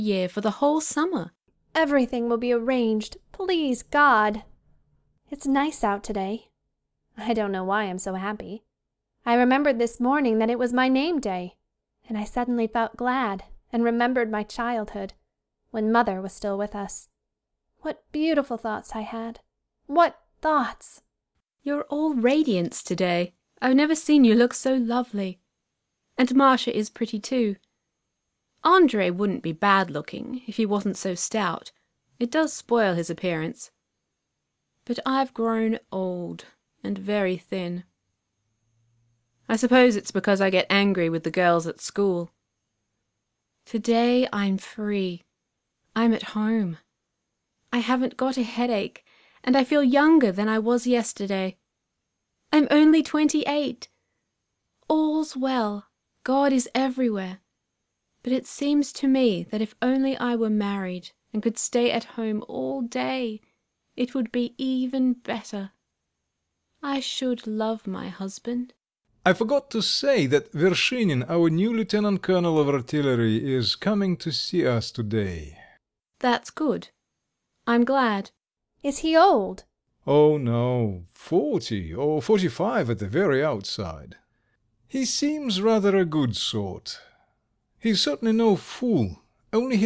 year for the whole summer. Everything will be arranged, please God. It's nice out today. I don't know why I'm so happy. I remembered this morning that it was my name day, and I suddenly felt glad and remembered my childhood, when Mother was still with us. What beautiful thoughts I had. What thoughts! You're all radiance today. I've never seen you look so lovely. And Marcia is pretty too. Andre wouldn't be bad looking if he wasn't so stout. It does spoil his appearance. But I've grown old and very thin. I suppose it's because I get angry with the girls at school. Today I'm free. I'm at home. I haven't got a headache, and I feel younger than I was yesterday. I'm only 28. All's well. God is everywhere. But it seems to me that if only I were married and could stay at home all day, it would be even better. I should love my husband. I forgot to say that Vershinin, our new lieutenant colonel of artillery, is coming to see us today. That's good. I'm glad. Is he old? Oh no, 40 or 45 at the very outside. He seems rather a good sort. He's certainly no fool, only